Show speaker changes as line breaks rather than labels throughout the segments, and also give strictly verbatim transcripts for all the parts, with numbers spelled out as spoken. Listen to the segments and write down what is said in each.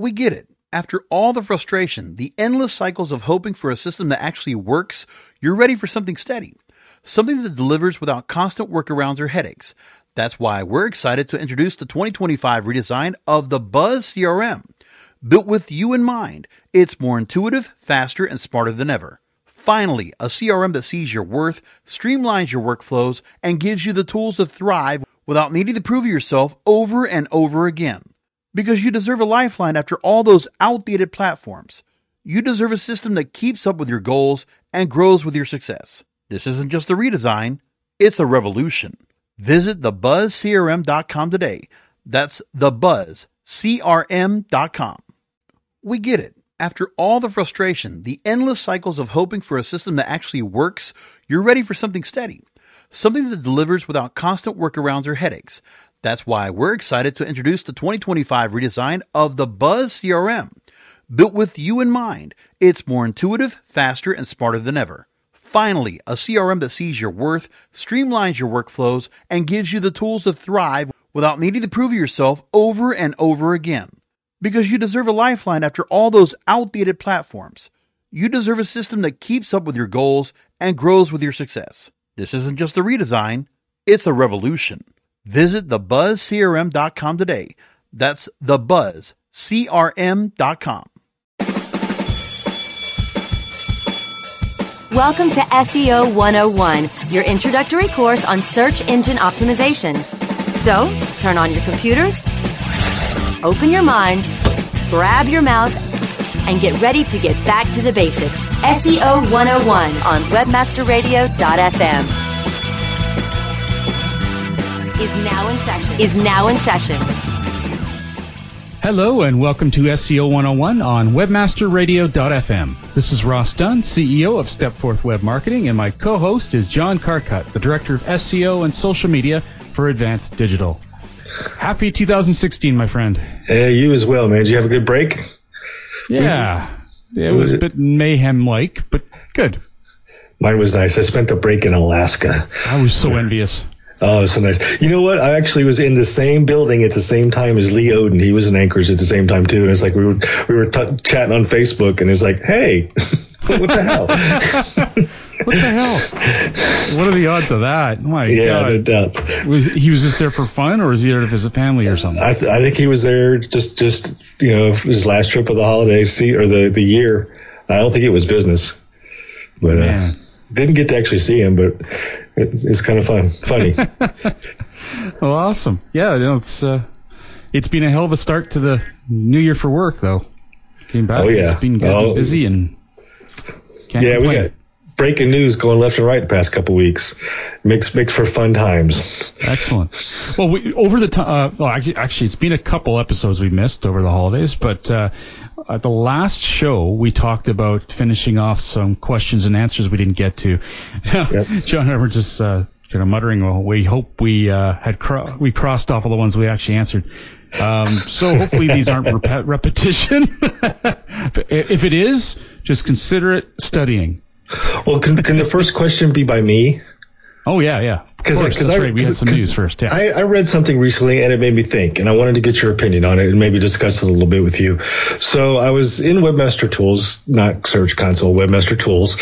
We get it. After all the frustration, the endless cycles of hoping for a system that actually works, you're ready for something steady. Something that delivers without constant workarounds or headaches. That's why we're excited to introduce the twenty twenty-five redesign of the Buzz C R M. Built with you in mind, it's more intuitive, faster, and smarter than ever. Finally, a C R M that sees your worth, streamlines your workflows, and gives you the tools to thrive without needing to prove yourself over and over again. Because you deserve a lifeline after all those outdated platforms. You deserve a system that keeps up with your goals and grows with your success. This isn't just a redesign, it's a revolution. Visit the buzz c r m dot com today. That's the buzz c r m dot com. We get it. After all the frustration, the endless cycles of hoping for a system that actually works, you're ready for something steady. Something that delivers without constant workarounds or headaches. That's why we're excited to introduce the twenty twenty-five redesign of the Buzz C R M. Built with you in mind, it's more intuitive, faster, and smarter than ever. Finally, a C R M that sees your worth, streamlines your workflows, and gives you the tools to thrive without needing to prove yourself over and over again. Because you deserve a lifeline after all those outdated platforms. You deserve a system that keeps up with your goals and grows with your success. This isn't just a redesign, it's a revolution. Visit the buzz c r m dot com today. That's the buzz c r m dot com.
Welcome to S E O one oh one, your introductory course on search engine optimization. So, turn on your computers, open your minds, grab your mouse, and get ready to get back to the basics. S E O one oh one on webmaster radio dot f m. Is now in session. Is now in session.
Hello and welcome to S E O one oh one on webmaster radio dot f m. This is Ross Dunn, C E O of Stepforth Web Marketing, and my co-host is John Carcutt, the Director of S E O and Social Media for Advanced Digital. Happy two thousand sixteen, my friend.
Hey, you as well, man. Did you have a good break?
Yeah. It was a bit mayhem-like, but good.
Mine was nice. I spent the break in Alaska.
I was so envious.
Oh, so nice. You know what? I actually was in the same building at the same time as Lee Oden. He was in Anchorage at the same time, too. And it's like we were we were t- chatting on Facebook, and it's like, hey, what the hell?
What the hell? What are the odds of that? My
yeah,
God.
no doubt.
Was, he was just there for fun, or was he there to visit family or something?
I, th- I think he was there just, just you know, his last trip of the holiday see, or the, the year. I don't think it was business. But uh, didn't get to actually see him, but it's, it's kind of fun, funny.
Well, awesome. Yeah, you know, it's uh, it's been a hell of a start to the new year for work, though. Came back.
Oh yeah,
it's been getting
oh,
busy and can't
yeah,
complain.
we got breaking news going left and right the past couple weeks. Makes makes for fun times.
Excellent. Well, we, over the time, uh, well, actually, actually, it's been a couple episodes we missed over the holidays, but uh, at the last show, we talked about finishing off some questions and answers we didn't get to. Yep. John and I were just uh, kind of muttering, well, we hope we uh, had cro- we crossed off all the ones we actually answered. Um, so hopefully these aren't rep- repetition. If it is, just consider it studying.
Well, can, can the first question be by me?
Oh, yeah, yeah. Because that's
I,
right. We had some news first, yeah.
I, I read something recently, and it made me think, and I wanted to get your opinion on it and maybe discuss it a little bit with you. So I was in Webmaster Tools, not Search Console, Webmaster Tools.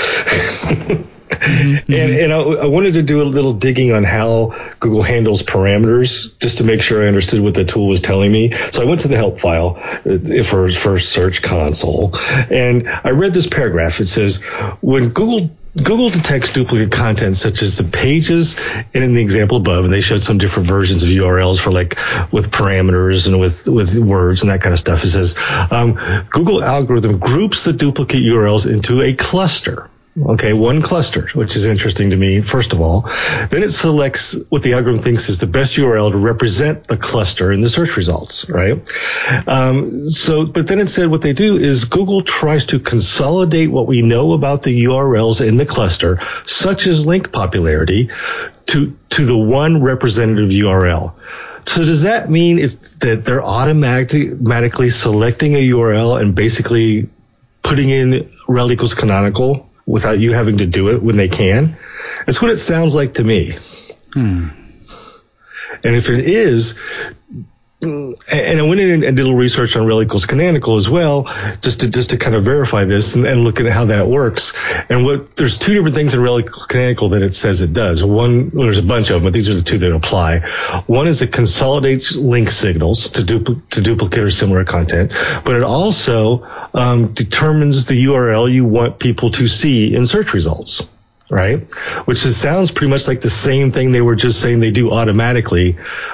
Mm-hmm. And, and I, I wanted to do a little digging on how Google handles parameters, just to make sure I understood what the tool was telling me. So I went to the help file for, for Search Console, and I read this paragraph. It says, when Google Google detects duplicate content such as the pages, and in the example above, and they showed some different versions of U R Ls for like with parameters and with, with words and that kind of stuff. It says, um, Google algorithm groups the duplicate U R Ls into a cluster. Okay, one cluster, which is interesting to me, first of all. Then it selects what the algorithm thinks is the best U R L to represent the cluster in the search results, right? Um, so, but then it said what they do is Google tries to consolidate what we know about the U R Ls in the cluster, such as link popularity, to, to the one representative U R L. So does that mean it's that they're automatically, automatically selecting a U R L and basically putting in rel equals canonical without you having to do it when they can? That's what it sounds like to me. Hmm. And if it is, and I went in and did a little research on rel equals canonical as well, just to just to kind of verify this and, and look at how that works. And what there's two different things in rel equals canonical that it says it does. One, well, there's a bunch of them, but these are the two that apply. One is it consolidates link signals to, dupl- to duplicate or similar content, but it also um, determines the U R L you want people to see in search results. Right? Which is, sounds pretty much like the same thing they were just saying they do automatically.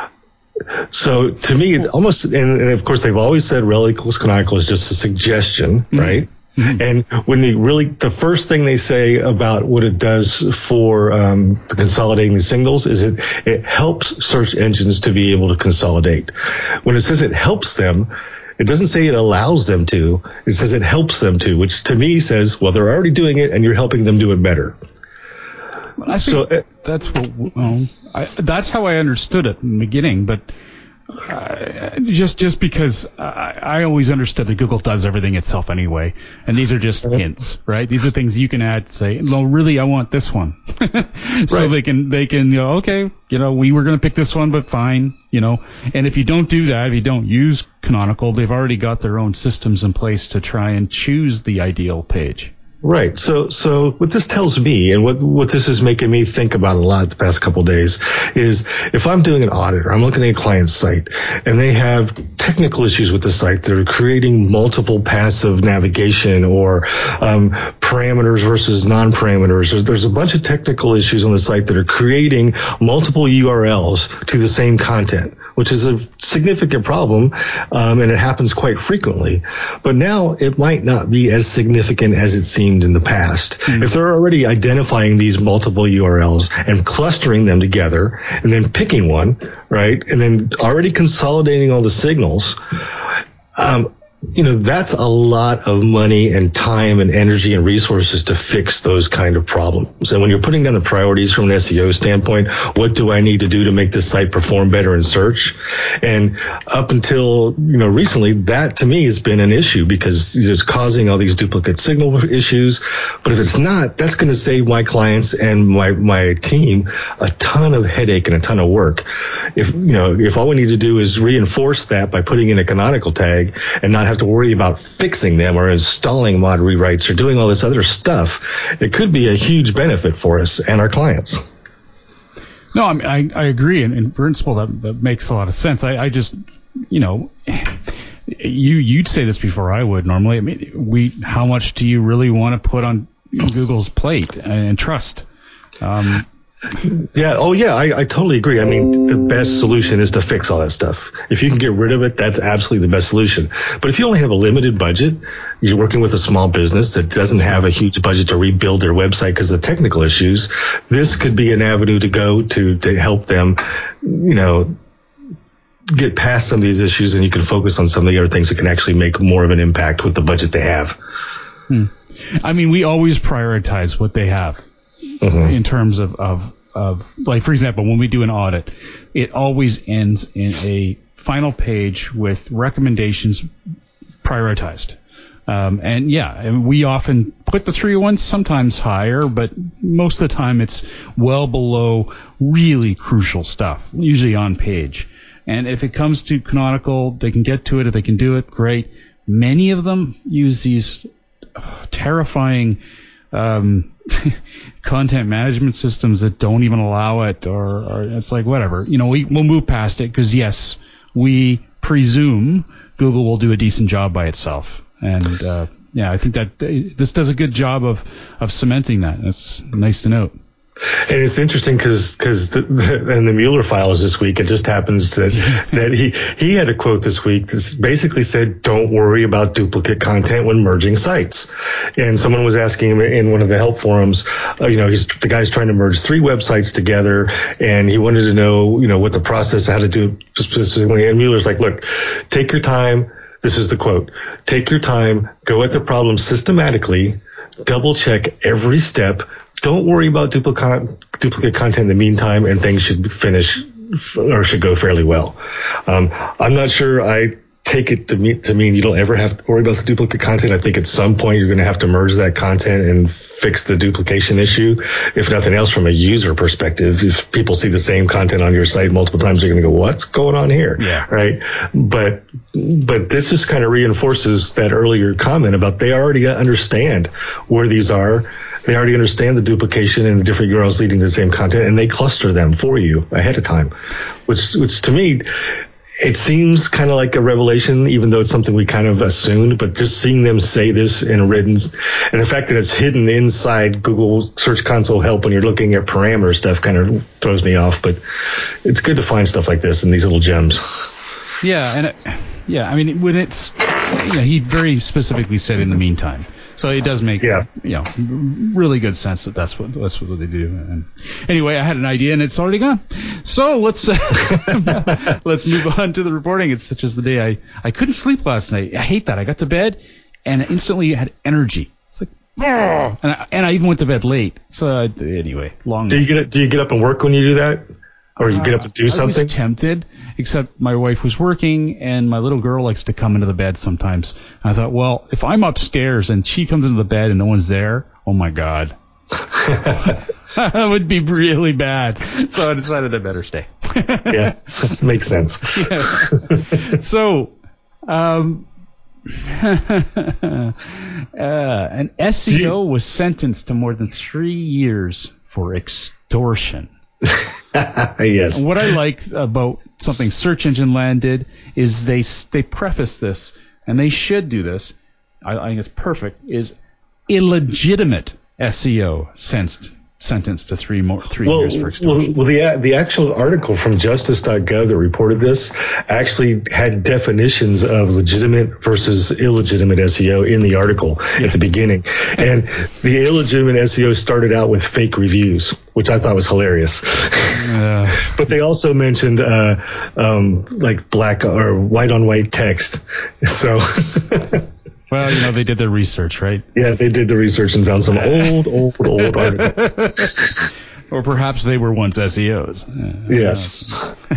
So to me, it's almost, and, and of course they've always said rel equals canonical is just a suggestion, mm-hmm. right? Mm-hmm. And when they really, the first thing they say about what it does for um, the consolidating the signals is it, it helps search engines to be able to consolidate. When it says it helps them, it doesn't say it allows them to, it says it helps them to, which to me says, well, they're already doing it and you're helping them do it better.
I think so, uh, that's what well, I, that's how I understood it in the beginning, but uh, just just because I, I always understood that Google does everything itself anyway, and these are just hints, right? These are things you can add. Say, no, really, I want this one, so right. they can they can you know, okay, you know, we were going to pick this one, but fine, you know. And if you don't do that, if you don't use canonical, they've already got their own systems in place to try and choose the ideal page.
Right. So, so what this tells me, and what what this is making me think about a lot the past couple of days, is if I'm doing an audit or I'm looking at a client's site and they have technical issues with the site, they're creating multiple passive navigation or um, parameters versus non-parameters. There's, there's a bunch of technical issues on the site that are creating multiple U R Ls to the same content, which is a significant problem, um, and it happens quite frequently. But now it might not be as significant as it seemed in the past. Mm-hmm. If they're already identifying these multiple U R Ls and clustering them together and then picking one, right, and then already consolidating all the signals, um, you know, that's a lot of money and time and energy and resources to fix those kind of problems. And when you're putting down the priorities from an S E O standpoint, what do I need to do to make this site perform better in search? And up until, you know, recently, that to me has been an issue because it's causing all these duplicate signal issues. But if it's not, that's going to save my clients and my, my team a ton of headache and a ton of work. If, you know, if all we need to do is reinforce that by putting in a canonical tag and not have to worry about fixing them or installing mod rewrites or doing all this other stuff, it could be a huge benefit for us and our clients.
No, I mean, I, I agree. And in principle, that, that makes a lot of sense. I, I just, you know, you, you'd say this before I would normally. I mean, we, how much do you really want to put on Google's plate and trust? Um,
Yeah. Oh, yeah. I, I totally agree. I mean, the best solution is to fix all that stuff. If you can get rid of it, that's absolutely the best solution. But if you only have a limited budget, you're working with a small business that doesn't have a huge budget to rebuild their website because of technical issues, this could be an avenue to go to to help them, you know, get past some of these issues, and you can focus on some of the other things that can actually make more of an impact with the budget they have.
Hmm. I mean, we always prioritize what they have. Mm-hmm. In terms of, of, of, like, for example, when we do an audit, it always ends in a final page with recommendations prioritized. Um, and yeah, and we often put the three oh ones sometimes higher, but most of the time it's well below really crucial stuff, usually on page. And if it comes to canonical, they can get to it. If they can do it, great. Many of them use these uh, terrifying um content management systems that don't even allow it, or, or it's like, whatever, you know, we, we'll move past it because, yes, we presume Google will do a decent job by itself. And, uh, yeah, I think that uh, this does a good job of, of cementing that. That's nice to note.
And it's interesting because because the, the, in the Mueller files this week, it just happens that that he he had a quote this week that basically said, "Don't worry about duplicate content when merging sites." And someone was asking him in one of the help forums, uh, you know, he's the guy's trying to merge three websites together, and he wanted to know, you know, what the process, how to do it specifically. And Mueller's like, "Look, take your time." This is the quote: "Take your time, go at the problem systematically, double check every step. Don't worry about duplicate duplicate content in the meantime, and things should finish or should go fairly well." Um, I'm not sure I take it to mean, to mean you don't ever have to worry about the duplicate content. I think at some point you're going to have to merge that content and fix the duplication issue. If nothing else, from a user perspective, if people see the same content on your site multiple times, they're going to go, what's going on here?
Yeah.
Right. But, but this just kind of reinforces that earlier comment about they already understand where these are. They already understand the duplication and the different U R Ls leading to the same content, and they cluster them for you ahead of time, which, which to me, it seems kind of like a revelation, even though it's something we kind of assumed, but just seeing them say this in written, and the fact that it's hidden inside Google Search Console help when you're looking at parameter stuff kind of throws me off, but it's good to find stuff like this and these little gems.
Yeah. And it, yeah, I mean, when it's, you know, he very specifically said in the meantime. So it does make, yeah. you know, really good sense that that's what that's what they do. And anyway, I had an idea and it's already gone. So let's uh, let's move on to the reporting. It's such as the day I, I couldn't sleep last night. I hate that. I got to bed and I instantly had energy. It's like, and I, and I even went to bed late. So uh, anyway, long.
Do you get do you get up and work when you do that? Or you get up to do
uh,
something?
I was tempted, except my wife was working, and my little girl likes to come into the bed sometimes. And I thought, well, if I'm upstairs and she comes into the bed and no one's there, oh my God. That would be really bad. So I decided I better stay.
Yeah, makes sense.
Yeah. So, um, uh, an S E O was sentenced to more than three years for extortion.
Yes.
And what I like about something Search Engine Land did is they they preface this, and they should do this. I, I think it's perfect. Is illegitimate S E O sentenced sentenced to three more three
well,
years for extortion.
Well, well, the the actual article from justice dot gov that reported this actually had definitions of legitimate versus illegitimate S E O in the article yeah. at the beginning, and the illegitimate S E O started out with fake reviews, which I thought was hilarious. Uh, but they also mentioned uh, um, like black or white on white text, so.
Well, you know, they did their research, right?
Yeah, they did the research and found some old, old, old articles.
Or perhaps they were once S E Os.
Yes.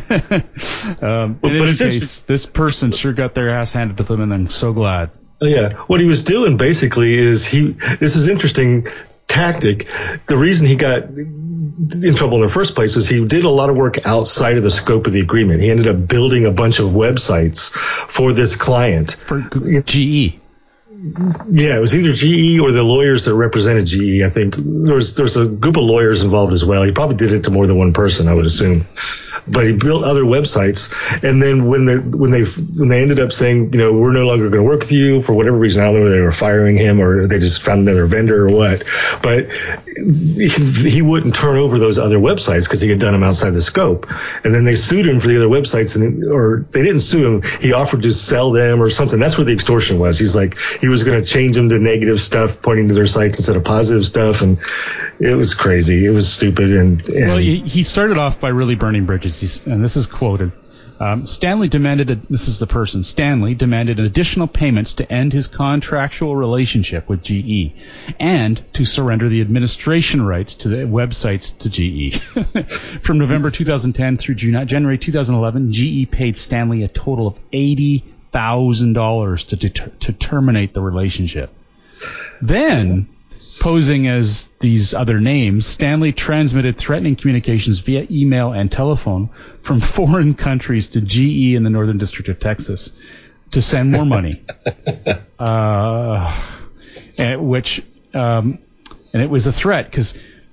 um, in any case, this person sure got their ass handed to them, and I'm so glad.
Yeah. What he was doing basically is he, this is interesting tactic. The reason he got in trouble in the first place is he did a lot of work outside of the scope of the agreement. He ended up building a bunch of websites for this client.
For G E.
Yeah, it was either G E or the lawyers that represented G E. I think there was there's a group of lawyers involved as well. He probably did it to more than one person, I would assume. But he built other websites, and then when they when they when they ended up saying, you know, we're no longer going to work with you for whatever reason, I don't know whether they were firing him or they just found another vendor or what. But he, he wouldn't turn over those other websites because he had done them outside the scope. And then they sued him for the other websites, and or they didn't sue him. He offered to sell them or something. That's where the extortion was. He's like he was going to change them to negative stuff, pointing to their sites instead of positive stuff, and it was crazy. It was stupid. And, and
well, he, he started off by really burning bridges. He's, and this is quoted. Um, Stanley demanded, a, this is the person, Stanley demanded additional payments to end his contractual relationship with G E and to surrender the administration rights to the websites to G E. From November two thousand ten through January two thousand eleven, G E paid Stanley a total of eighty thousand dollars to deter, to terminate the relationship. Then, posing as these other names, Stanley transmitted threatening communications via email and telephone from foreign countries to G E in the Northern District of Texas to send more money. uh, and which, um, and it was a threat because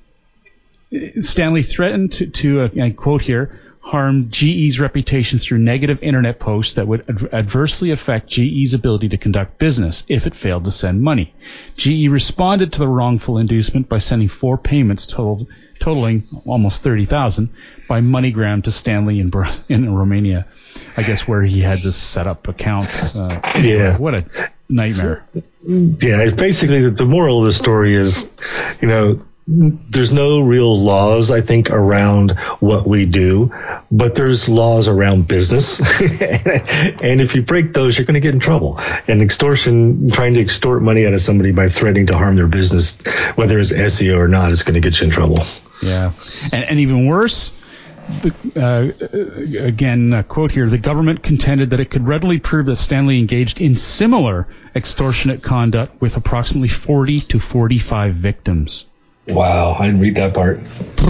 Stanley threatened to, to uh, I quote here, harm G E's reputation through negative internet posts that would ad- adversely affect G E's ability to conduct business if it failed to send money. G E responded to the wrongful inducement by sending four payments totaled, totaling almost thirty thousand dollars by MoneyGram to Stanley in, in Romania, I guess where he had this set up account. Uh, anyway,
yeah.
What a nightmare.
Yeah, basically the moral of the story is, you know, there's no real laws, I think, around what we do, but there's laws around business. And if you break those, you're going to get in trouble. And extortion, trying to extort money out of somebody by threatening to harm their business, whether it's S E O or not, is going to get you in trouble.
Yeah. And, and even worse, the, uh, again, a quote here, the government contended that it could readily prove that Stanley engaged in similar extortionate conduct with approximately forty to forty-five victims.
Wow, I didn't read that part.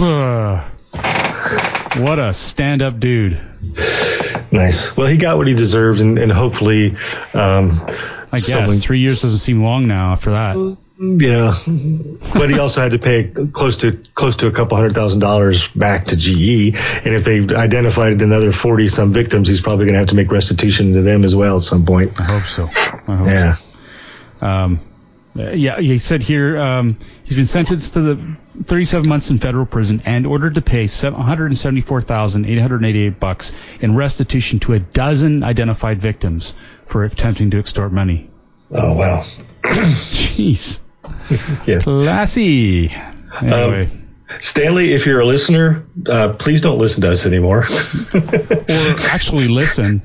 What a stand-up dude.
Nice. Well, he got what he deserved, and, and hopefully... Um,
I guess.
someone...
Three years doesn't seem long now after that.
Yeah. But he also had to pay close to close to a couple hundred thousand dollars back to G E, and if they've identified another forty-some victims, he's probably going to have to make restitution to them as well at some point.
I hope so. I hope
yeah.
So. Um, yeah, he said here um, he's been sentenced to the thirty-seven months in federal prison and ordered to pay one hundred seventy-four thousand eight hundred eighty-eight bucks in restitution to a dozen identified victims for attempting to extort money.
Oh, wow.
Jeez.
Yeah.
Classy. Anyway.
Um, Stanley, if you're a listener, uh, please don't listen to us anymore.
Or actually listen.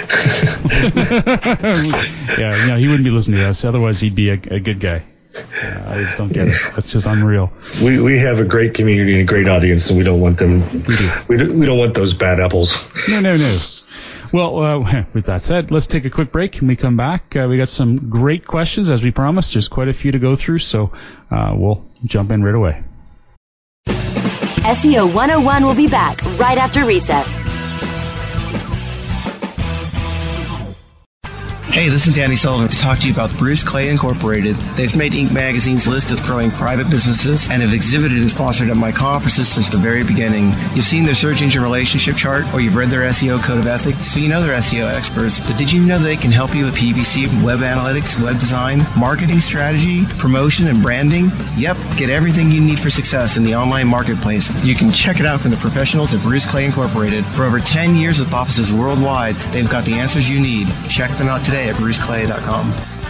Yeah, you know, he wouldn't be listening to us. Otherwise, he'd be a, a good guy. Uh, I just don't get it. That's just unreal.
We we have a great community and a great audience, and we don't want them.
We do.
We, do, we don't want those bad apples.
No, no, no. Well, uh, with that said, let's take a quick break. When we come back, uh, we got some great questions, as we promised. There's quite a few to go through, so uh, we'll jump in right away.
S E O one oh one will be back right after recess.
Hey, this is Danny Sullivan to talk to you about Bruce Clay Incorporated. They've made Inc Magazine's list of growing private businesses and have exhibited and sponsored at my conferences since the very beginning. You've seen their search engine relationship chart, or you've read their S E O code of ethics, so you know they're S E O experts. But did you know they can help you with P P C, web analytics, web design, marketing strategy, promotion, and branding? Yep, get everything you need for success in the online marketplace. You can check it out from the professionals at Bruce Clay Incorporated. For over ten years with offices worldwide, they've got the answers you need. Check them out today at bruce clay dot com.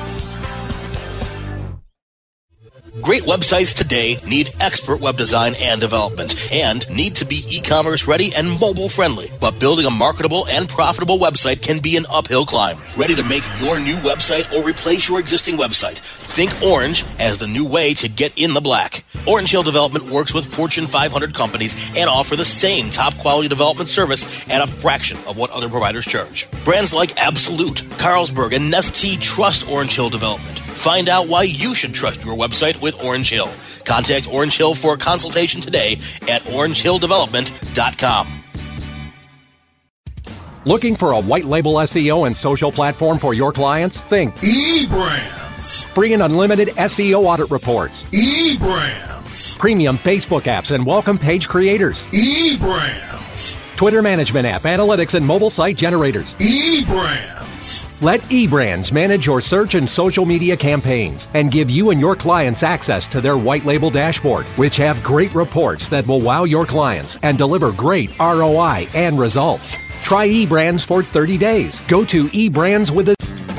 Great websites today need expert web design and development and need to be e-commerce ready and mobile friendly. But building a marketable and profitable website can be an uphill climb. Ready to make your new website or replace your existing website? Think Orange as the new way to get in the black. Orange Hill Development works with Fortune five hundred companies and offer the same top quality development service at a fraction of what other providers charge. Brands like Absolute, Carlsberg, and Nestea trust Orange Hill Development. Find out why you should trust your website with Orange Hill. Contact Orange Hill for a consultation today at orange hill development dot com.
Looking for a white label S E O and social platform for your clients? Think
eBrands.
Free and unlimited S E O audit reports.
eBrands.
Premium Facebook apps and welcome page creators.
eBrands.
Twitter management app, analytics, and mobile site generators.
eBrands.
Let eBrands manage your search and social media campaigns and give you and your clients access to their white label dashboard, which have great reports that will wow your clients and deliver great R O I and results. Try eBrands for thirty days. Go to eBrands with a...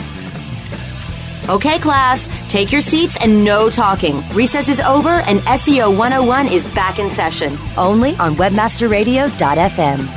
Okay, class, take your seats and no talking. Recess is over and S E O one oh one is back in session. Only on webmaster radio dot f m.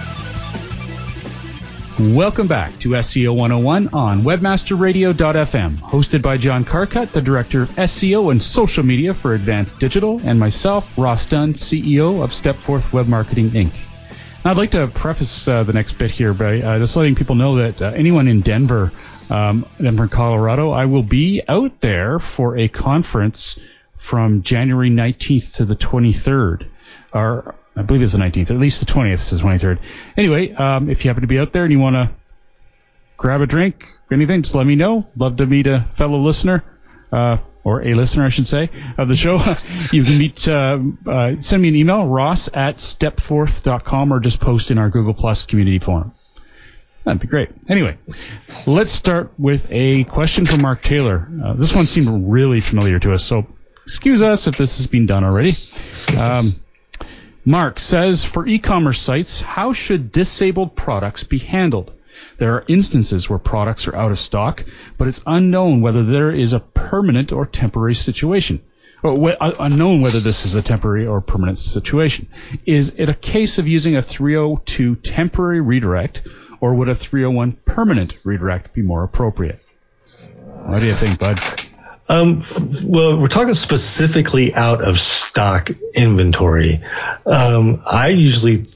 Welcome back to S E O one oh one on webmaster radio dot f m, hosted by John Carcutt, the Director of S E O and Social Media for Advanced Digital, and myself, Ross Dunn, C E O of Stepforth Web Marketing, Incorporated. Now, I'd like to preface uh, the next bit here by uh, just letting people know that uh, anyone in Denver, um, Denver, Colorado, I will be out there for a conference from January nineteenth to the twenty-third. Our I believe it's the nineteenth, or at least the twentieth to the twenty-third. Anyway, um, if you happen to be out there and you want to grab a drink, anything, just let me know. Love to meet a fellow listener, uh, or a listener, I should say, of the show. You can meet, uh, uh, send me an email, ross at stepforth dot com, or just post in our Google Plus community forum. That'd be great. Anyway, let's start with a question from Mark Taylor. Uh, this one seemed really familiar to us, so excuse us if this has been done already. Um, Mark says, for e-commerce sites, how should disabled products be handled? There are instances where products are out of stock, but it's unknown whether there is a permanent or temporary situation. Or wh- unknown whether this is a temporary or permanent situation. Is it a case of using a three oh two temporary redirect, or would a three oh one permanent redirect be more appropriate? What do you think, bud?
Um, well, we're talking specifically out of stock inventory. Um, I usually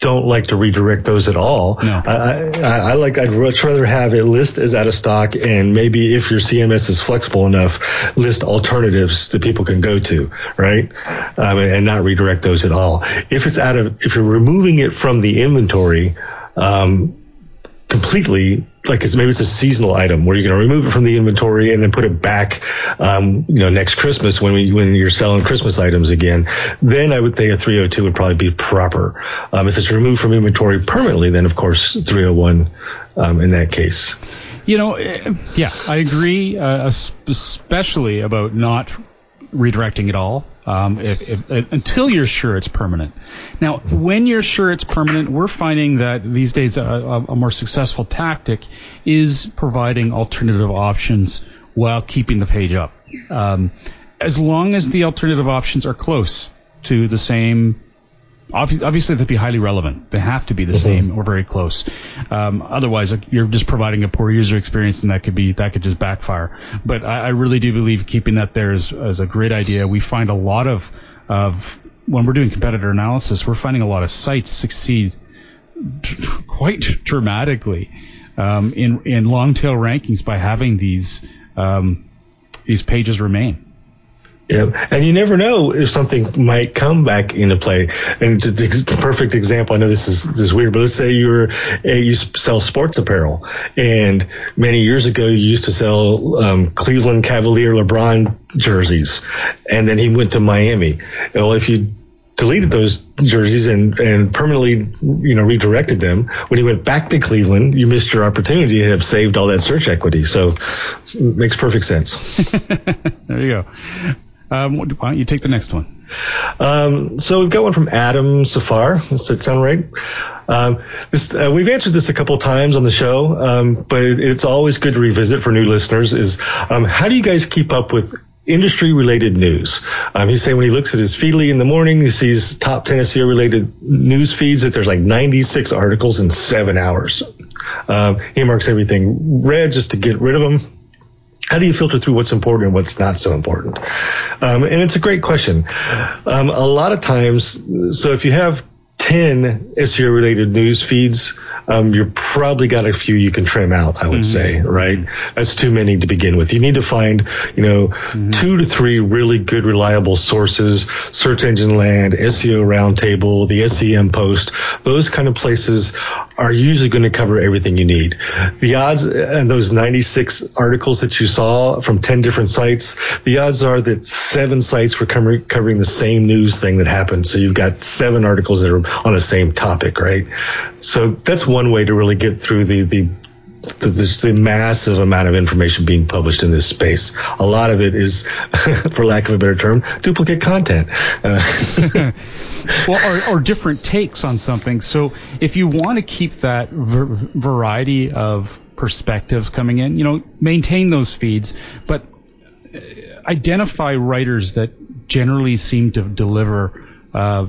don't like to redirect those at all.
No.
I, I, I like, I'd much rather have it list as out of stock, and maybe if your C M S is flexible enough, list alternatives that people can go to, right? Um, and not redirect those at all. If it's out of, if you're removing it from the inventory, um, completely, like it's, maybe it's a seasonal item where you're going to remove it from the inventory and then put it back, um, you know, next Christmas when we, when you're selling Christmas items again, then I would think a three oh two would probably be proper. Um, if it's removed from inventory permanently, then of course three oh one, um, in that case.
You know, yeah, I agree, uh, especially about not redirecting it all. Um, if, if, until you're sure it's permanent. Now, when you're sure it's permanent, we're finding that these days a, a more successful tactic is providing alternative options while keeping the page up. Um, as long as the alternative options are close to the same, obviously they'd be highly relevant. They have to be the same or very close. Um, otherwise, you're just providing a poor user experience, and that could be that could just backfire. But I, I really do believe keeping that there is, is a great idea. We find a lot of of when we're doing competitor analysis, we're finding a lot of sites succeed t- quite dramatically um, in in long tail rankings by having these um, these pages remain.
Yeah, and you never know if something might come back into play. And the perfect example, I know this is this is weird, but let's say you're you sell sports apparel, and many years ago you used to sell um, Cleveland Cavalier LeBron jerseys, and then he went to Miami. Well, if you deleted those jerseys and, and permanently, you know, redirected them, when he went back to Cleveland, you missed your opportunity to have saved all that search equity. So it makes perfect sense.
There you go. Um, why don't you take the next one?
Um, so we've got one from Adam Safar. Does that sound right? Um, this, uh, we've answered this a couple of times on the show, um, but it, it's always good to revisit for new listeners is, um, how do you guys keep up with industry-related news? Um, he's saying when he looks at his Feedly in the morning, he sees top ten S E O-related news feeds that there's like ninety-six articles in seven hours. Um, he marks everything red just to get rid of them. How do you filter through what's important and what's not so important? Um, and it's a great question. Um, a lot of times, so if you have ten S E O-related news feeds, um, you're probably got a few you can trim out, I would mm-hmm. say, right? That's too many to begin with. You need to find, you know, mm-hmm. two to three really good, reliable sources, Search Engine Land, S E O Roundtable, the S E M Post. Those kind of places are usually going to cover everything you need. The odds, and those ninety-six articles that you saw from ten different sites, the odds are that seven sites were covering, covering the same news thing that happened. So you've got seven articles that are on the same topic, right? So that's one way to really get through the, the, the, the, the massive amount of information being published in this space. A lot of it is, for lack of a better term, duplicate content. Uh,
well, or, or different takes on something. So if you want to keep that ver- variety of perspectives coming in, you know, maintain those feeds, but identify writers that generally seem to deliver uh,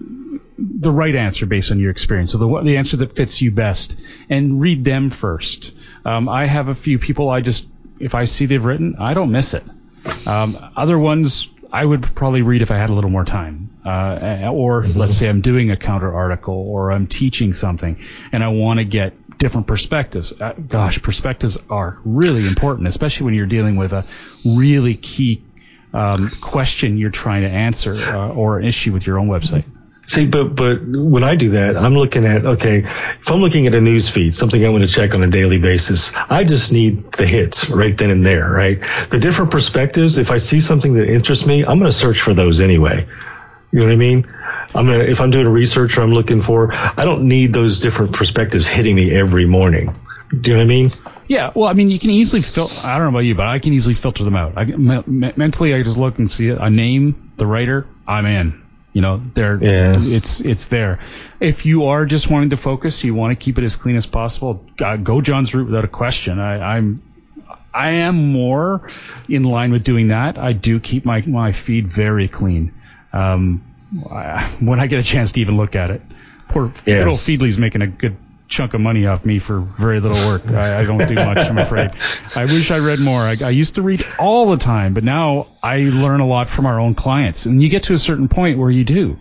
the right answer based on your experience. So the the answer that fits you best, and read them first. Um, I have a few people I just, if I see they've written, I don't miss it. Um, other ones I would probably read if I had a little more time. Uh, or mm-hmm. let's say I'm doing a counter article or I'm teaching something and I want to get different perspectives. Uh, gosh, perspectives are really important, especially when you're dealing with a really key um, question you're trying to answer uh, or an issue with your own website.
See, but but when I do that, I'm looking at, okay, if I'm looking at a news feed, something I'm going to check on a daily basis, I just need the hits right then and there, right? The different perspectives, if I see something that interests me, I'm going to search for those anyway. You know what I mean? I'm gonna, if I'm doing a research or I'm looking for, I don't need those different perspectives hitting me every morning. Do you know what I mean?
Yeah, well, I mean, you can easily filter. I don't know about you, but I can easily filter them out. I, me- mentally, I just look and see a name, the writer, I'm in. You know, they're, yeah. it's it's there. If you are just wanting to focus, you want to keep it as clean as possible, uh, go John's route without a question. I, I'm I am more in line with doing that. I do keep my, my feed very clean um, I, when I get a chance to even look at it. Poor yeah. little Feedly's making a good chunk of money off me for very little work. I, I don't do much, I'm afraid. I wish I read more. I, I used to read all the time, but now I learn a lot from our own clients. And you get to a certain point where you do.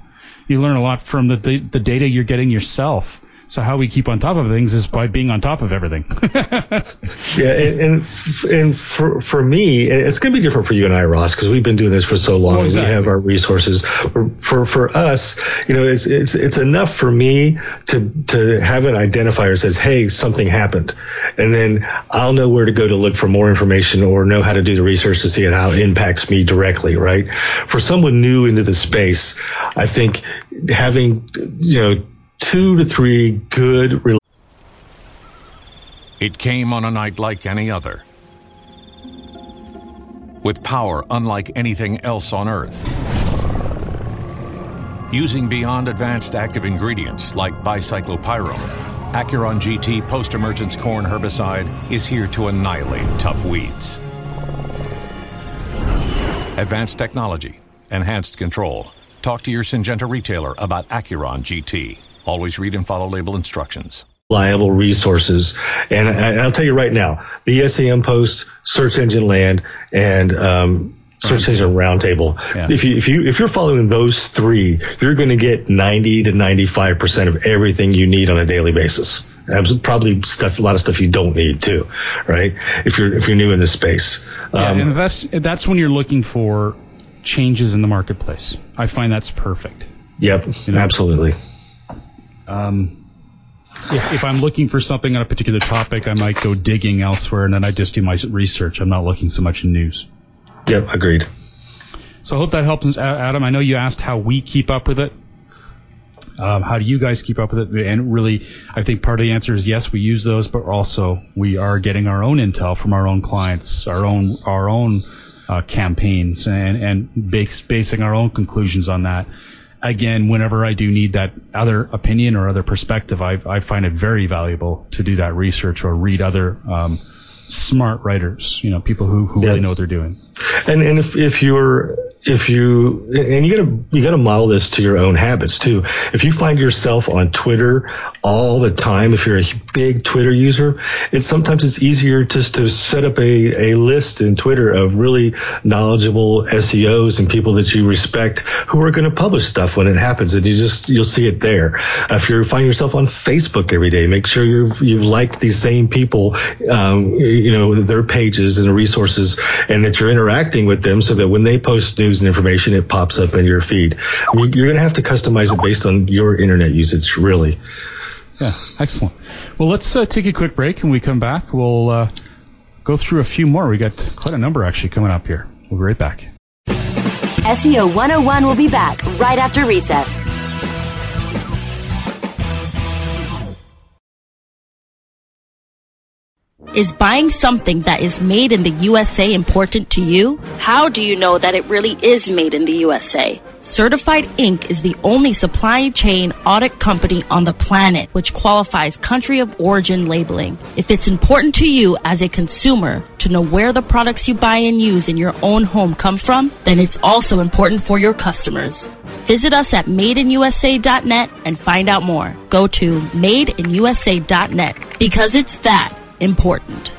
you learn a lot from the the data you're getting yourself. So how we keep on top of things is by being on top of everything.
Yeah, and and, and for for me, it's going to be different for you and I, Ross, because we've been doing this for so long. Well, exactly. We have our resources. For, for for us, you know, it's it's it's enough for me to to have an identifier that says, "Hey, something happened," and then I'll know where to go to look for more information or know how to do the research to see how it impacts me directly. Right? For someone new into the space, I think having you know. two to three good. Re-
it came on a night like any other, with power unlike anything else on Earth. Using beyond advanced active ingredients like bicyclopyrrole, Acuron G T post-emergence corn herbicide is here to annihilate tough weeds. Advanced technology, enhanced control. Talk to your Syngenta retailer about Acuron G T. Always read and follow label instructions.
Reliable resources. And, and I'll tell you right now, the S E M Post, Search Engine Land, and um, Search Engine Roundtable. Yeah. If you if you if you're following those three, you're going to get ninety to ninety-five percent of everything you need on a daily basis. Probably stuff, a lot of stuff you don't need too, right? If you're if you're new in this space.
Yeah,
um,
and that's that's when you're looking for changes in the marketplace. I find that's perfect.
Yep, you know? Absolutely.
Um, if, if I'm looking for something on a particular topic, I might go digging elsewhere, and then I just do my research. I'm not looking so much in news.
Yep, agreed.
So I hope that helps, Adam. I know you asked how we keep up with it. Um, how do you guys keep up with it? And really, I think part of the answer is yes, we use those, but also we are getting our own intel from our own clients, our own our own uh, campaigns, and and base, basing our own conclusions on that. Again, whenever I do need that other opinion or other perspective, I, I find it very valuable to do that research or read other um, smart writers, you know, people who, who yeah. really know what they're doing.
And and if if you're if you and you gotta you gotta model this to your own habits too. If you find yourself on Twitter all the time, if you're a big Twitter user, it's sometimes it's easier just to set up a, a list in Twitter of really knowledgeable S E Os and people that you respect who are going to publish stuff when it happens, and you just you'll see it there. If you find yourself on Facebook every day, make sure you've you've liked these same people, um, you know, their pages and resources, and that you're interacting with them so that when they post news and information, it pops up in your feed. You're going to have to customize it based on your internet usage, really.
Yeah, excellent. Well, let's uh, take a quick break, and when we come back, we'll uh, go through a few more. We got quite a number actually coming up here. We'll be right back.
S E O one oh one will be back right after recess.
Is buying something that is made in the U S A important to you? How do you know that it really is made in the U S A? Certified Incorporated is the only supply chain audit company on the planet which qualifies country of origin labeling. If it's important to you as a consumer to know where the products you buy and use in your own home come from, then it's also important for your customers. Visit us at made in U S A dot net and find out more. Go to made in U S A dot net because it's that important.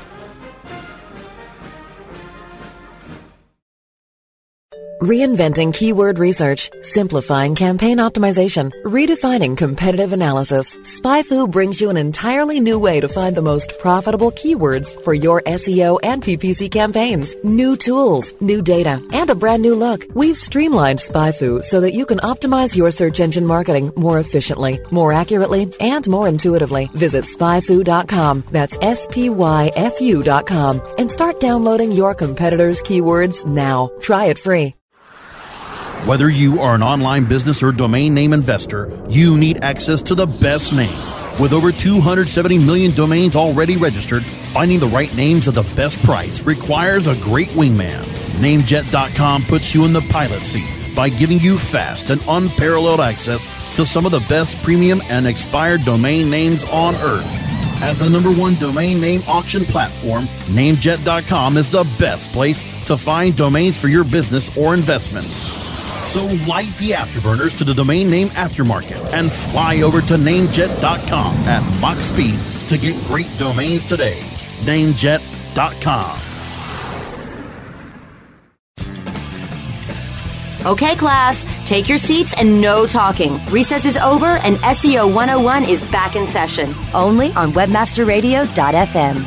Reinventing keyword research, simplifying campaign optimization, redefining competitive analysis. SpyFu brings you an entirely new way to find the most profitable keywords for your S E O and P P C campaigns. New tools, new data, and a brand new look. We've streamlined SpyFu so that you can optimize your search engine marketing more efficiently, more accurately, and more intuitively. Visit spy fu dot com. That's S P Y F U dot com and start downloading your competitors' keywords now. Try it free.
Whether you are an online business or domain name investor, you need access to the best names. With over two hundred seventy million domains already registered, finding the right names at the best price requires a great wingman. Namejet dot com puts you in the pilot seat by giving you fast and unparalleled access to some of the best premium and expired domain names on earth. As the number one domain name auction platform, Namejet dot com is the best place to find domains for your business or investment. So light the afterburners to the domain name aftermarket and fly over to Namejet dot com at Mach speed to get great domains today. Namejet dot com.
Okay, class, Take your seats and no talking. Recess is over and S E O one oh one is back in session. Only on webmaster radio dot f m.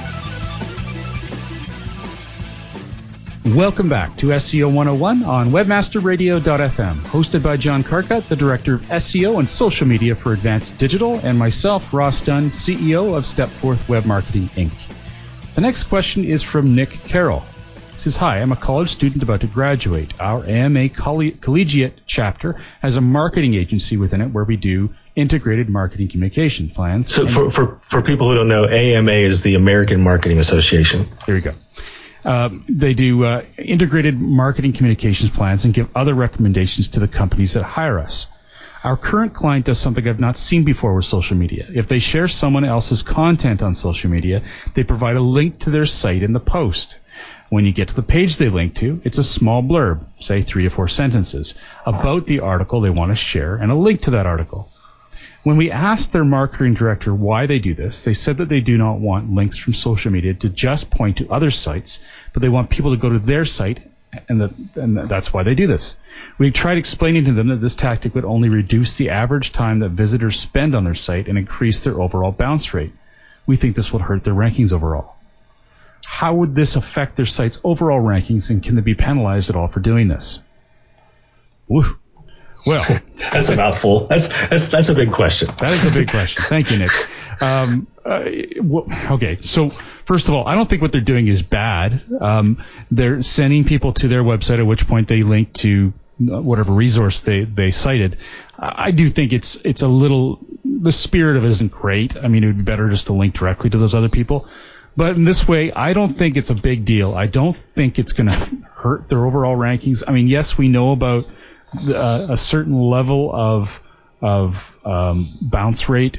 Welcome back to S E O one oh one on webmaster radio dot f m, hosted by John Carcutt, the Director of S E O and Social Media for Advanced Digital, and myself, Ross Dunn, C E O of Stepforth Web Marketing, Incorporated. The next question is from Nick Carroll. He says, hi, I'm a college student about to graduate. Our A M A coll- Collegiate chapter has a marketing agency within it where we do integrated marketing communication plans.
So for, for, for people who don't know, A M A is the American Marketing Association.
Here we go. Uh, they do uh, integrated marketing communications plans and give other recommendations to the companies that hire us. Our current client does something I've not seen before with social media. If they share someone else's content on social media, they provide a link to their site in the post. When you get to the page they link to, it's a small blurb, say three or four sentences, about the article they want to share and a link to that article. When we asked their marketing director why they do this, they said that they do not want links from social media to just point to other sites, but they want people to go to their site, and, that, and that's why they do this. We tried explaining to them that this tactic would only reduce the average time that visitors spend on their site and increase their overall bounce rate. We think this would hurt their rankings overall. How would this affect their site's overall rankings, and can they be penalized at all for doing this? Woo. Well,
that's a mouthful. That's that's that's a big question.
That is a big question. Thank you, Nick. Um, uh, well, okay, so first of all, I don't think what they're doing is bad. Um, they're sending people to their website, at which point they link to whatever resource they, they cited. I do think it's it's a little, the spirit of it isn't great. I mean, it would be better just to link directly to those other people. But in this way, I don't think it's a big deal. I don't think it's going to hurt their overall rankings. I mean, yes, we know about Uh, a certain level of of um, bounce rate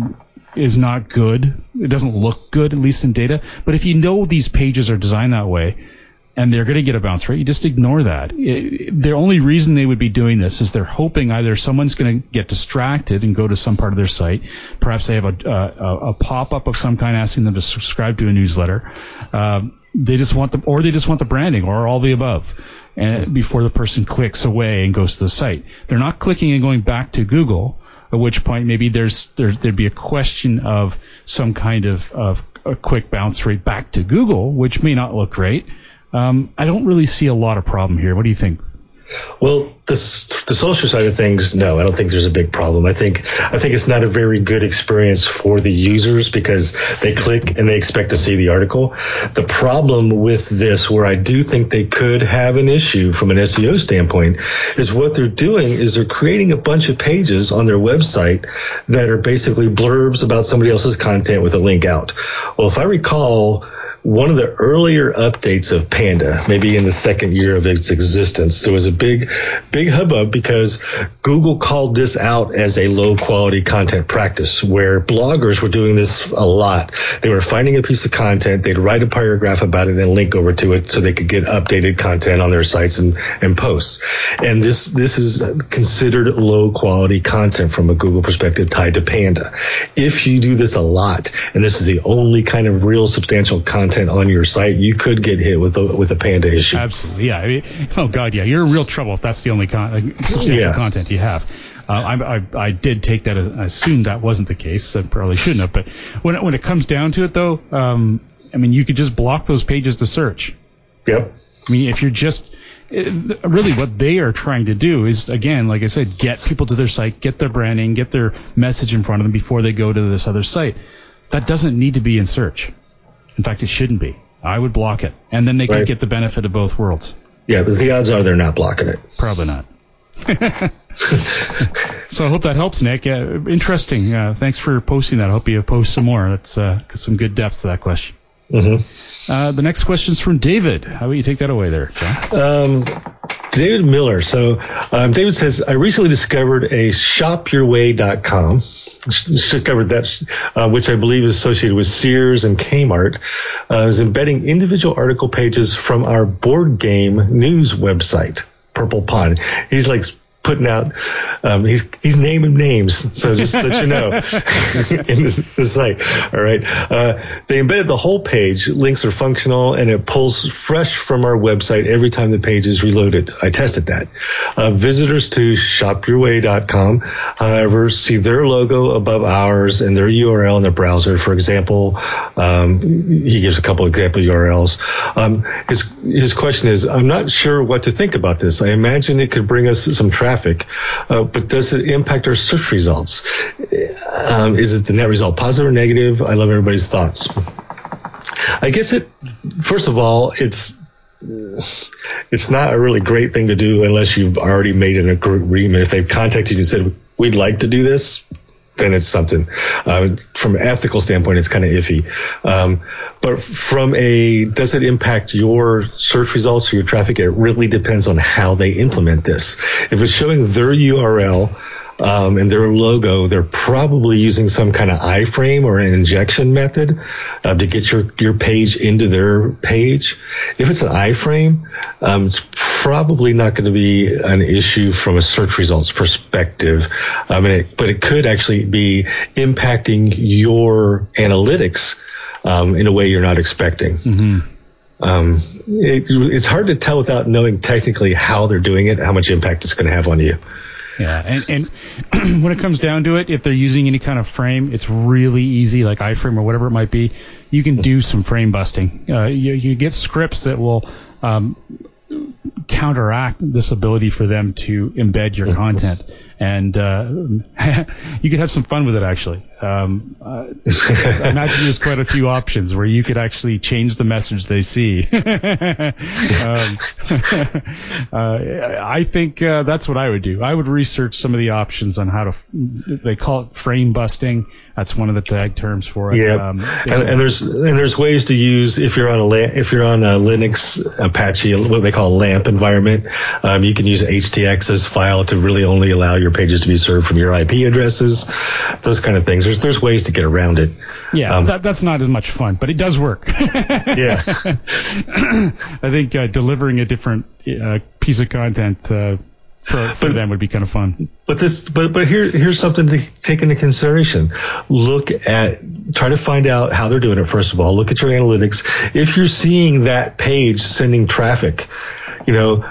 is not good. It doesn't look good, at least in data. But if you know these pages are designed that way and they're going to get a bounce rate, you just ignore that. It, the only reason they would be doing this is they're hoping either someone's going to get distracted and go to some part of their site. Perhaps they have a, a, a pop-up of some kind asking them to subscribe to a newsletter. Um, they just want the, or they just want the branding, or all the above. And before the person clicks away and goes to the site, they're not clicking and going back to Google. At which point, maybe there's there, there'd be a question of some kind of, of a quick bounce rate back to Google, which may not look great. Um, I don't really see a lot of problem here. What do you think?
Well, the the social side of things, no, I don't think there's a big problem. I think I think it's not a very good experience for the users because they click and they expect to see the article. The problem with this, where I do think they could have an issue from an S E O standpoint, is what they're doing is they're creating a bunch of pages on their website that are basically blurbs about somebody else's content with a link out. Well, if I recall, one of the earlier updates of Panda, maybe in the second year of its existence, there was a big, big hubbub because Google called this out as a low quality content practice, where bloggers were doing this a lot. They were finding a piece of content, they'd write a paragraph about it and link over to it so they could get updated content on their sites and, and posts. And this, this is considered low quality content from a Google perspective tied to Panda. If you do this a lot, and this is the only kind of real substantial content on your site, you could get hit with a, with a Panda issue.
Absolutely, yeah. I mean, oh God, yeah. You're in real trouble if that's the only con- uh, substantial yeah. content you have. Uh, I, I, I did take that as I assumed that wasn't the case. I probably shouldn't have. But when it, when it comes down to it, though, um, I mean, you could just block those pages to search.
Yep.
I mean, if you're just it, really what they are trying to do is, again, like I said, get people to their site, get their branding, get their message in front of them before they go to this other site. That doesn't need to be in search. In fact, it shouldn't be. I would block it. And then they could right. get the benefit of both worlds.
Yeah, but the odds are they're not blocking it.
Probably not. So I hope that helps, Nick. Uh, interesting. Uh, thanks for posting that. I hope you post some more. That's uh, some good depth to that question.
Mm-hmm.
Uh, the next question is from David. How about you take that away there, John?
Um, David Miller. So um, David says, I recently discovered a shop your way dot com. Discovered that, uh, which I believe is associated with Sears and Kmart, uh, is embedding individual article pages from our board game news website, Purple Pond. He's like putting out, um, he's he's naming names, so just to let you know, in the, the site. All right, uh, they embedded the whole page. Links are functional, and it pulls fresh from our website every time the page is reloaded. I tested that. Uh, visitors to shop your way dot com, however, see their logo above ours and their U R L in the browser. For example, um, he gives a couple example U R Ls. Um, his his question is, I'm not sure what to think about this. I imagine it could bring us some traffic. Traffic, uh, but does it impact our search results? Um, is it the net result positive or negative? I love everybody's thoughts. I guess it. First of all, it's it's not a really great thing to do unless you've already made an agreement. If they've contacted you and said we'd like to do this, then it's something. Uh, from an ethical standpoint, it's kind of iffy. Um, but from a, does it impact your search results or your traffic? It really depends on how they implement this. If it's showing their U R L um, and their logo, they're probably using some kind of iframe or an injection method uh, to get your, your page into their page. If it's an iframe, um, it's probably not going to be an issue from a search results perspective. I mean, it, but it could actually be impacting your analytics um, in a way you're not expecting. Mm-hmm. Um, it, it's hard to tell without knowing technically how they're doing it, how much impact it's going to have on you.
Yeah, and, and when it comes down to it, if they're using any kind of frame, it's really easy, like iframe or whatever it might be. You can do some frame busting. Uh, you, you get scripts that will um, counteract this ability for them to embed your content. And uh, you could have some fun with it, actually. Um, uh, I imagine there's quite a few options where you could actually change the message they see. um, uh, I think uh, that's what I would do. I would research some of the options on how to, they call it frame busting. That's one of the tag terms for it.
Yeah, um, and, and there's and there's ways to use, if you're on a if you're on a Linux Apache, what they call a LAMP environment, um, you can use H T X S file to really only allow your pages to be served from your I P addresses, those kind of things. There's there's ways to get around it.
Yeah, um, that, that's not as much fun, but it does work.
Yeah.
I think uh, delivering a different uh, piece of content uh, for, for but, them would be kind of fun.
But this, but but here here's something to take into consideration. Look at, try to find out how they're doing it. First of all, look at your analytics. If you're seeing that page sending traffic, you know,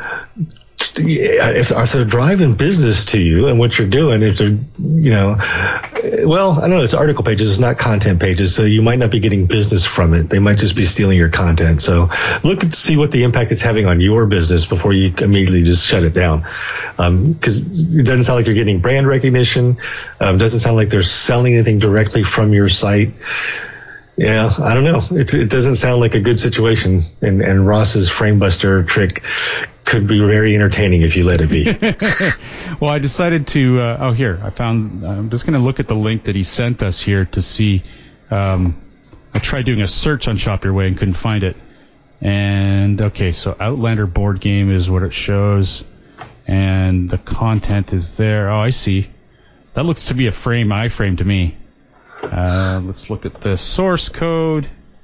if, if they're driving business to you and what you're doing, if they're, you know, well, I don't know, it's article pages, it's not content pages, so you might not be getting business from it. They might just be stealing your content. So look to see what the impact it's having on your business before you immediately just shut it down. Um, because it doesn't sound like you're getting brand recognition. Um, doesn't sound like they're selling anything directly from your site. Yeah, I don't know. It, it doesn't sound like a good situation. And, and Ross's framebuster trick could be very entertaining if you let it be.
Well, I decided to, uh, oh, here, I found, I'm just going to look at the link that he sent us here to see. Um, I tried doing a search on Shop Your Way and couldn't find it. And, okay, so Outlander board game is what it shows. And the content is there. Oh, I see. That looks to be a frame, iframe to me. Uh, let's look at the source code.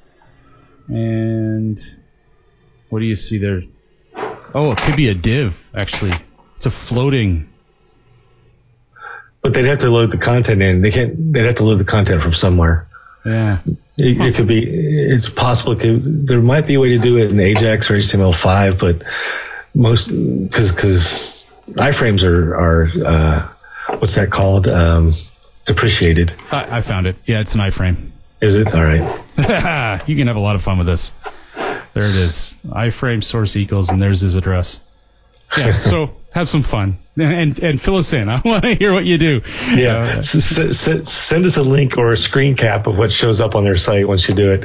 And what do you see there? Oh, it could be a div, actually. It's a floating.
But they'd have to load the content in. They can't. They'd have to load the content from somewhere.
Yeah.
It, it could be. It's possible. It could, there might be a way to do it in Ajax or H T M L five, but most because because iframes are are uh, what's that called? Um, depreciated.
I, I found it. Yeah, it's an iframe.
Is it? All right.
You can have a lot of fun with this. There it is. iframe source equals, and there's his address. Yeah, so have some fun. And and fill us in. I want to hear what you do.
Yeah, uh, s- s- send us a link or a screen cap of what shows up on their site once you do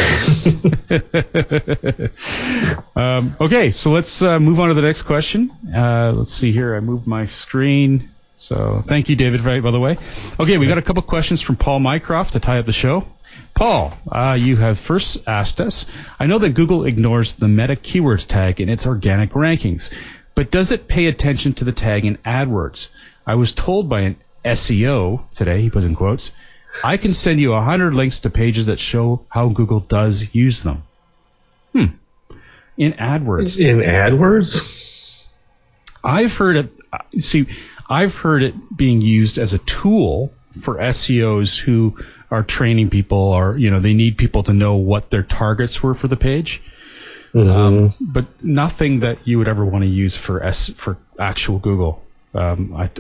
it. um, okay, so let's uh, move on to the next question. Uh, let's see here. I moved my screen. So thank you, David, by the way. Okay, we got a couple questions from Paul Mycroft to tie up the show. Paul, uh, you have first asked us, I know that Google ignores the meta keywords tag in its organic rankings, but does it pay attention to the tag in AdWords? I was told by an S E O today, he puts in quotes, I can send you one hundred links to pages that show how Google does use them. Hmm. In AdWords.
In AdWords?
I've heard it. See, I've heard it being used as a tool for S E Os who are training people, or you know, they need people to know what their targets were for the page. Mm-hmm. Um, but nothing that you would ever want to use for S for actual Google. Um, I,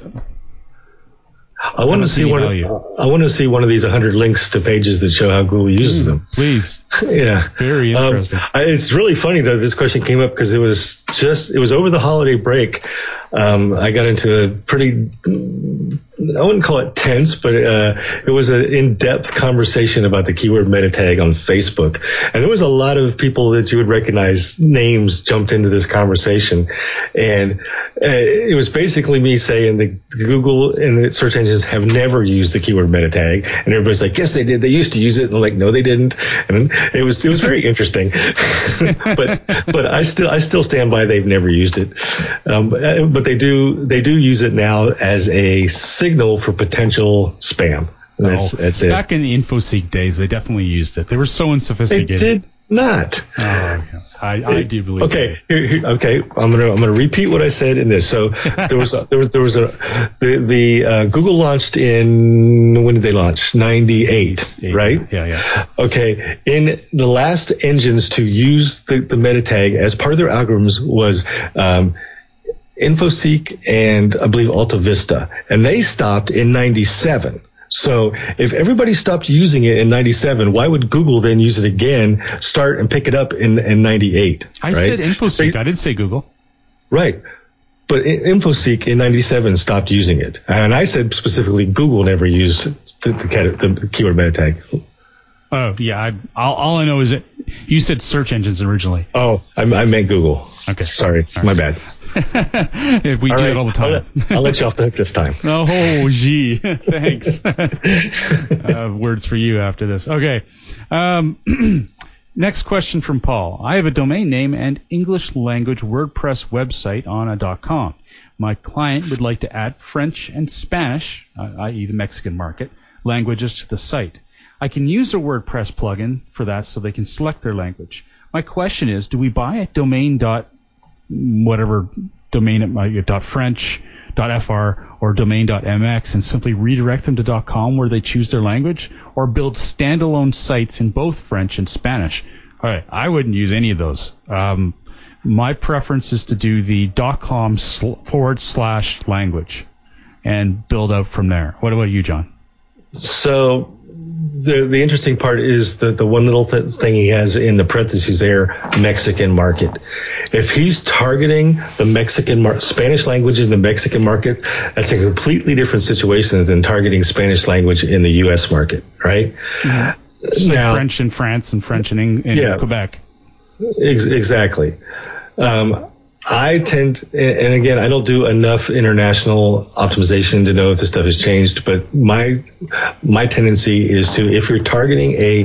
I want to see one. Of, I want to see one of these one hundred links to pages that show how Google uses mm, them.
Please.
Yeah.
Very interesting.
Um, I, it's really funny that this question came up because it was just it was over the holiday break. Um, I got into a pretty, I wouldn't call it tense, but uh, it was an in-depth conversation about the keyword meta tag on Facebook. And there was a lot of people that you would recognize names jumped into this conversation. And uh, it was basically me saying that Google and the search engines have never used the keyword meta tag. And everybody's like, yes, they did. They used to use it. And I'm like, no, they didn't. And it was, it was very interesting. but, but I still, I still stand by they've never used it. Um, but But they do they do use it now as a signal for potential spam. And that's,
oh,
that's it.
Back in the InfoSeek days, they definitely used it. They were so unsophisticated.
They did not.
Oh, I, I do believe.
Okay, here, here, okay. I'm gonna I'm gonna repeat what I said in this. So there was a, there was there was a the the uh, Google launched in when did they launch? ninety-eight, right?
Yeah, yeah.
Okay. In the last engines to use the the meta tag as part of their algorithms was um, InfoSeek and I believe Alta Vista, and they stopped in ninety-seven. So if everybody stopped using it in ninety-seven, why would Google then use it again, start and pick it up in, in ninety-eight?
I
right?
said InfoSeek. They, I didn't say Google.
Right. But InfoSeek in ninety-seven stopped using it. And I said specifically Google never used the, the, the keyword meta tag.
Oh, yeah. I, all, all I know is that you said search engines originally.
Oh, I, I meant Google.
Okay.
Sorry.
All
my
right.
bad.
If we
all
do
right.
it all the time.
I'll let, I'll let you off the hook this time.
Oh, gee. Thanks. uh, words for you after this. Okay. Um, next question from Paul. I have a domain name and English language WordPress website on a .com. My client would like to add French and Spanish, uh, that is the Mexican market, languages to the site. I can use a WordPress plugin for that so they can select their language. My question is, do we buy a domain dot whatever domain it might be, dot French, dot .fr, or domain dot M X and simply redirect them to .com where they choose their language, or build standalone sites in both French and Spanish? All right, I wouldn't use any of those. Um, my preference is to do the .com sl- forward slash language and build out from there. What about you, John?
So the the interesting part is that the one little th- thing he has in the parentheses there, Mexican market. If he's targeting the Mexican mar- Spanish language in the Mexican market, that's a completely different situation than targeting Spanish language in the U S market, right?
Mm-hmm. So now, French in France and French in, in
yeah,
Quebec.
Ex- exactly. Um, I tend, and again, I don't do enough international optimization to know if this stuff has changed, but my my tendency is to, if you're targeting a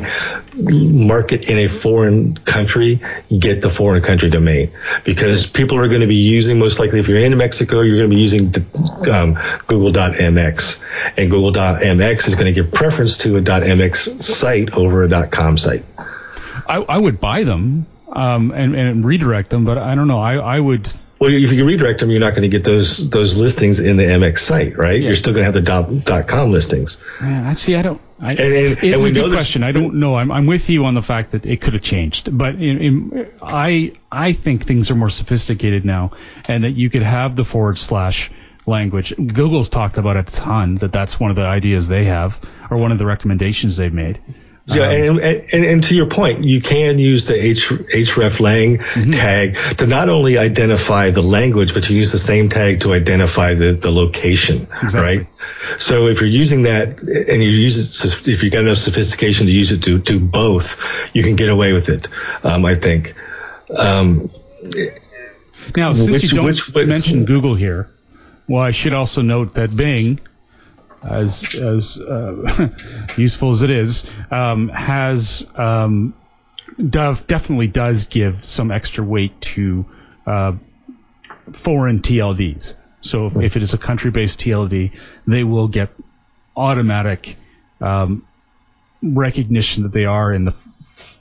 market in a foreign country, get the foreign country domain, because people are going to be using, most likely if you're in Mexico, you're going to be using um, Google dot M X, and Google dot M X is going to give preference to a .mx site over a .com site.
I, I would buy them. Um, and, and redirect them, but I don't know. I, I would.
Well, if you redirect them, you're not going to get those those listings in the M X site, right? Yeah. You're still going to have the dot, dot com listings.
Yeah, I see. I don't. I,
and, and,
it's
and we
a
know
good question. I don't know. I'm I'm with you on the fact that it could have changed, but in, in, I I think things are more sophisticated now, and that you could have the forward slash language. Google's talked about it a ton. That that's one of the ideas they have, or one of the recommendations they've made.
Yeah, and, and and to your point, you can use the H, hreflang mm-hmm. tag to not only identify the language, but you use the same tag to identify the, the location, exactly. Right? So if you're using that, and you use it, if you've got enough sophistication to use it to do both, you can get away with it, um, I think. Um,
now, since
which,
you don't
which, which,
mention Google here, well, I should also note that Bing, as as uh, useful as it is, um, has um, def- definitely does give some extra weight to uh, foreign T L Ds. So if, if it is a country-based T L D, they will get automatic um, recognition that they are in the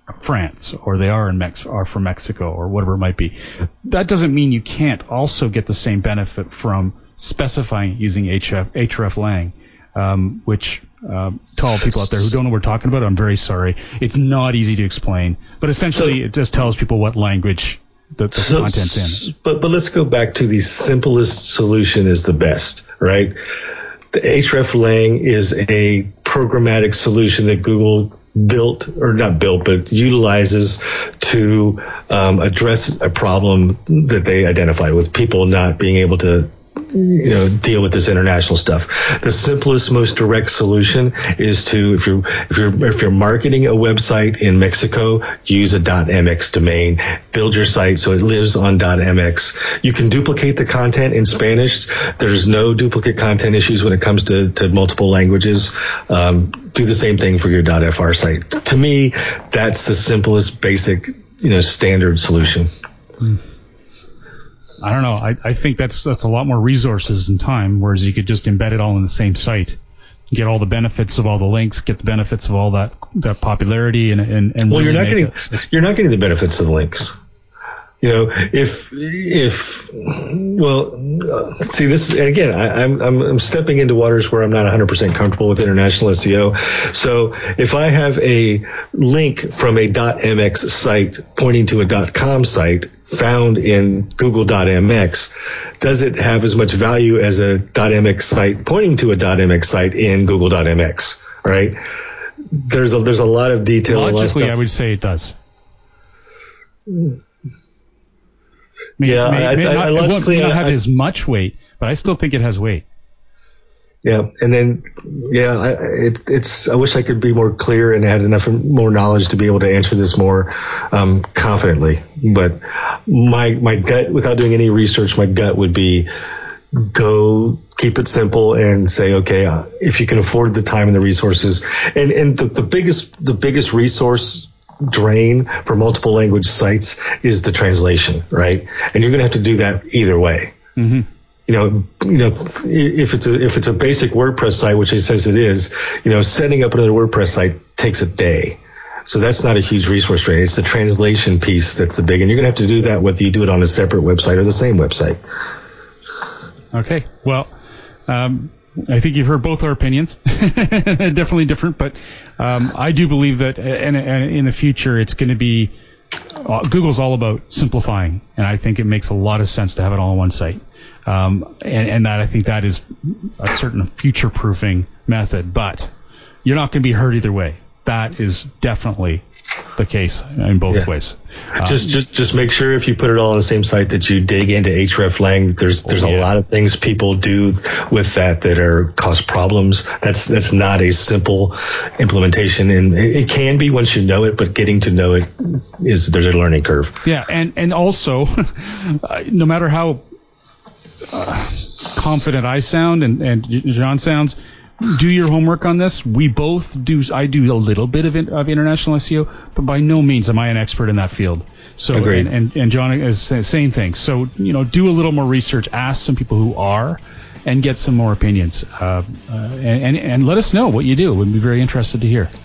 France, or they are in Mex are from Mexico, or whatever it might be. That doesn't mean you can't also get the same benefit from specifying using href, hreflang, um, which uh, to all people out there who don't know what we're talking about, I'm very sorry. It's not easy to explain, but essentially so, it just tells people what language the, the so, content's in.
But but let's go back to the simplest solution is the best, right? The hreflang is a programmatic solution that Google built, or not built, but utilizes to um, address a problem that they identified with people not being able to, you know, deal with this international stuff. The simplest, most direct solution is to, if you're if you're if you're marketing a website in Mexico, use a .mx domain. Build your site so it lives on .mx. You can duplicate the content in Spanish. There's no duplicate content issues when it comes to to multiple languages. Um, do the same thing for your .fr site. To me, that's the simplest, basic, you know, standard solution.
Mm. I don't know. I, I think that's that's a lot more resources and time, whereas you could just embed it all in the same site, get all the benefits of all the links, get the benefits of all that that popularity, and and, and
well,
really
you're not getting
it,
you're not getting the benefits of the links. You know, if if well, uh, see this again. I, I'm I'm I'm stepping into waters where I'm not one hundred percent comfortable with international S E O. So if I have a link from a .mx site pointing to a .com site found in Google.mx, does it have as much value as a .mx site pointing to a .mx site in Google.mx? Right? There's a there's a lot of detail.
Logically,
a lot of stuff.
I would say it does.
May, yeah, may,
I,
may
I,
not,
I logically, it won't not have
I,
as much weight, but I still think it has weight.
Yeah, and then yeah, I, it, it's. I wish I could be more clear and had enough more knowledge to be able to answer this more um, confidently. But my my gut, without doing any research, my gut would be go keep it simple and say, okay, uh, if you can afford the time and the resources, and and the, the biggest the biggest resource drain for multiple language sites is the translation, right? And you're going to have to do that either way.
Mm-hmm.
You know, you know, if it's a if it's a basic WordPress site, which it says it is, you know, setting up another WordPress site takes a day. So that's not a huge resource drain. It's the translation piece that's the big, and you're going to have to do that whether you do it on a separate website or the same website.
Okay. Well, um, I think you've heard both our opinions. Definitely different, but um, I do believe that in, in the future it's going to be uh, Google's all about simplifying, and I think it makes a lot of sense to have it all on one site. Um, and, and that I think that is a certain future-proofing method, but you're not going to be hurt either way. That is definitely the case in both yeah. ways. Um,
just, just, just make sure if you put it all on the same site that you dig into hreflang. There's, there's oh, yeah. a lot of things people do with that that are cause problems. That's, that's not a simple implementation, and it, it can be once you know it, but getting to know it is there's a learning curve.
Yeah, and and also, uh, no matter how uh, confident I sound and and John sounds, do your homework on this. We both do. I do a little bit of, in, of international S E O, but by no means am I an expert in that field. So, and, and, and John is saying same thing. So, you know, do a little more research, ask some people who are, and get some more opinions. Uh, uh, and, and, and let us know what you do. We'd be very interested to hear.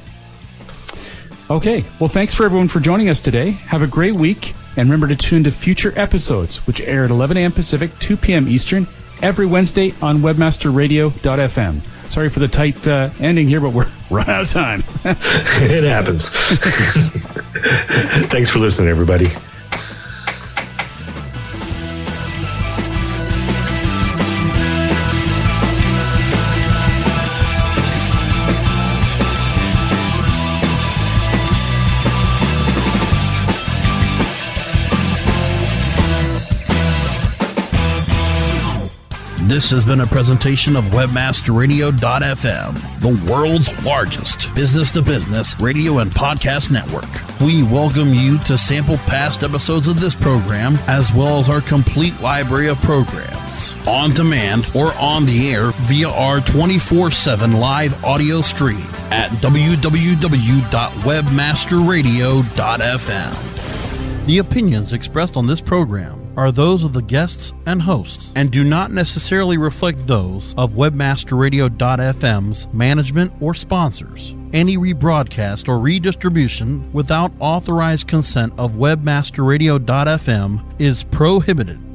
Okay. Well, thanks for everyone for joining us today. Have a great week. And remember to tune to future episodes, which air at eleven a.m. Pacific, two p.m. Eastern, every Wednesday on webmaster radio dot f m. Sorry for the tight uh, ending here, but we're running out of time.
It happens. Thanks for listening, everybody.
This has been a presentation of webmaster radio dot f m, the world's largest business-to-business radio and podcast network. We welcome you to sample past episodes of this program, as well as our complete library of programs, on demand or on the air via our twenty-four seven live audio stream at w w w dot webmaster radio dot f m. The opinions expressed on this program are those of the guests and hosts and do not necessarily reflect those of webmaster radio dot f m's management or sponsors.
Any rebroadcast or redistribution without authorized consent of webmaster radio dot f m is prohibited.